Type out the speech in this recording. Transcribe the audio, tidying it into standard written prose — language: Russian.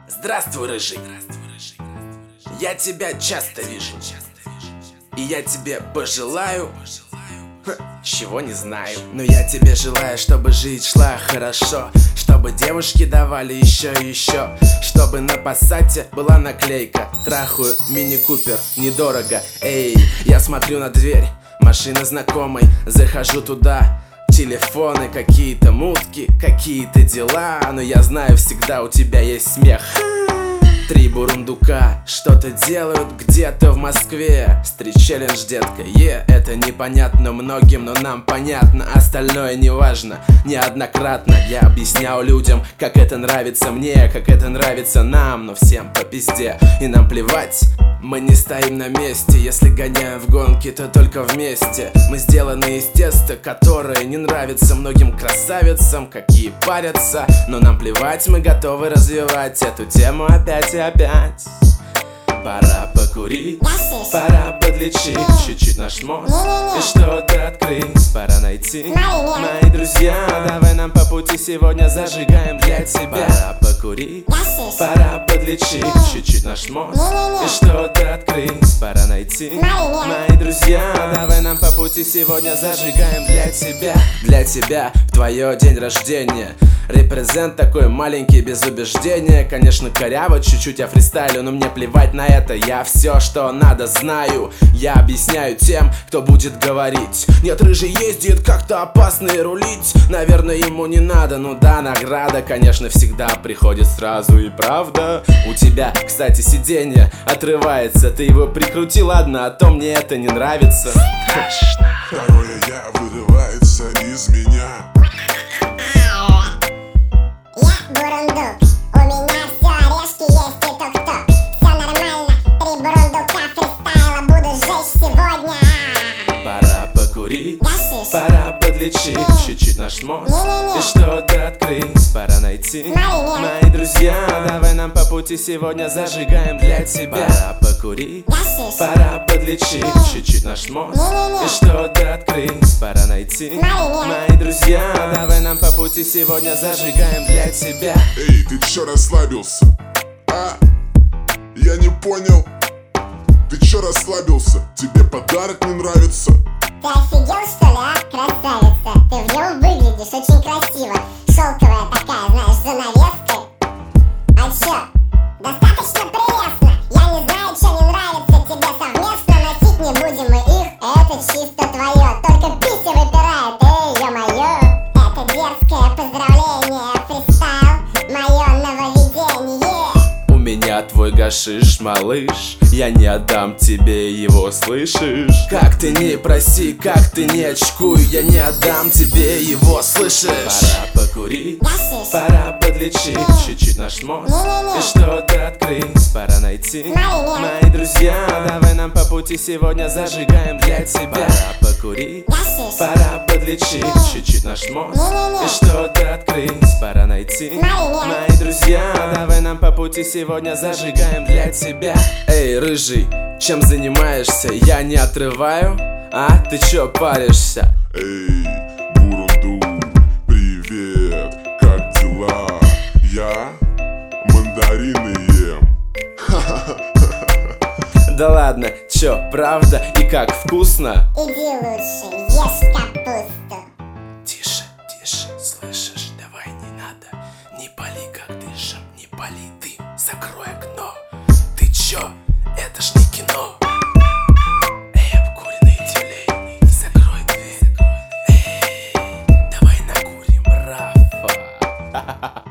Здравствуй, рыжий. Я тебя часто вижу, и я тебе пожелаю, чего не знаю. Но я тебе желаю, чтобы жизнь шла хорошо, чтобы девушки давали еще и еще, чтобы на пассате была наклейка: трахаю мини-купер, недорого. Эй, я смотрю на дверь, машина знакомой, захожу туда. Телефоны, какие-то мутки, какие-то дела, но я знаю, всегда у тебя есть смех. Три бурундука что-то делают где-то в Москве. Стрит-челлендж, детка, это непонятно многим, но нам понятно. Остальное не важно, неоднократно я объяснял людям, как это нравится мне, как это нравится нам. Но всем по пизде, и нам плевать. Мы не стоим на месте, если гоняем в гонки, то только вместе. Мы сделаны из теста, которое не нравится многим красавицам, какие парятся. Но нам плевать, мы готовы развивать эту тему опять и опять. Пора покурить, пора подлечить чуть-чуть наш мозг и что-то открыть. Пора найти, мои друзья, давай нам по пути сегодня зажигаем для тебя. Пора покурить, пора подлечить чуть-чуть наш мозг и что-то открыть. Пора найти, мои друзья, давай нам по пути сегодня зажигаем для тебя. Для тебя в твое день рождения. Репрезент такой маленький, без убеждения. Конечно, коряво, чуть-чуть я фристайлю, но мне плевать на это. Я все, что надо, знаю. Я объясняю тем, кто будет говорить: нет, рыжий ездит, как-то опасно и рулить. Наверное, ему не надо, ну да, награда, конечно, всегда приходит сразу. И правда, у тебя, кстати, сиденье отрывается. Ты его прикрути, ладно, а то мне это не нравится. Страшно. Второе я вырывается из меня. Бурундук, у меня все орешки есть, и то кто. Все нормально, три бурундука фристайла, буду жечь сегодня. Пора покурить, пора подлечить чуть-чуть наш мозг и что-то открыть. Пора найти, мои друзья, давай нам по пути сегодня зажигаем для тебя. Пора покурить, пора подлечить чуть-чуть наш мозг и что-то открыть. Пора найти, мои друзья, давай нам по пути сегодня зажигаем для тебя. Эй, ты чё расслабился? А? Я не понял. Ты чё расслабился? Тебе подарок не нравится? Ты офигел, что ли, а, красавица? Ты в нем выглядишь очень красиво. Шелковая такая, знаешь, занавеской. А чё, достаточно прелестно. Я не знаю, что не нравится тебе совместно. Носить не будем мы их, это чисто твое. Только пися выпирает, эй, ё-моё. Это дерзкое поздравление, фристайл, мое нововведение. У меня твой гашиш, малыш, я не отдам тебе его, слышишь? Как ты не проси, как ты не очкуй, я не отдам тебе его, слышишь? Пора покурить, пора подлечить чуть-чуть наш мозг и что-то открыть. Пора найти, мои друзья, давай нам по пути сегодня зажигаем для тебя. Пора покурить, пора подлечить чуть-чуть наш мозг и что-то открыть. Пора найти, мои друзья, давай нам по пути сегодня зажигаем для тебя. Эй, рыжий, чем занимаешься? Я не отрываю? А? Ты чё паришься? Эй, бурундук, привет, как дела? Я мандарины ем. Да ладно, чё, правда? И как, вкусно? Иди лучше, ешь капусту. Тише, тише, слышишь? Давай, не надо. Не пали, как дышим, не пали ты. Закрой окно. Ты чё? Это ж не кино. Эй, обкуренный тюлень, закрой дверь. Эй, давай накурим, Рафа.